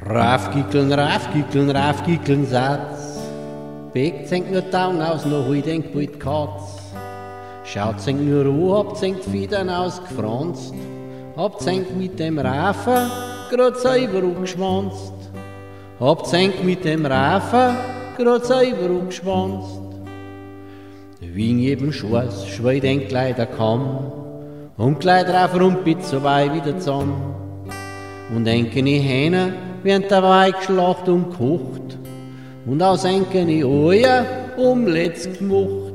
Raufgickeln, Satz. Begt senkt nur Daumen aus, noch heute denkt bald Katz. Schaut senkt nur Ruhe, habt senkt Federn ausgefranst. Habt senkt mit dem Rafer grad selber geschwanzt. Habt senkt mit dem Rafer grad selber geschwanzt. Wegen jedem Schwarz schwei den Kleider kaum. Und gleich drauf rumpit so weit wieder zusammen. Und enkene Hähner werden dabei geschlacht und gekocht. Und aus enkene Eier Omelettes gemacht.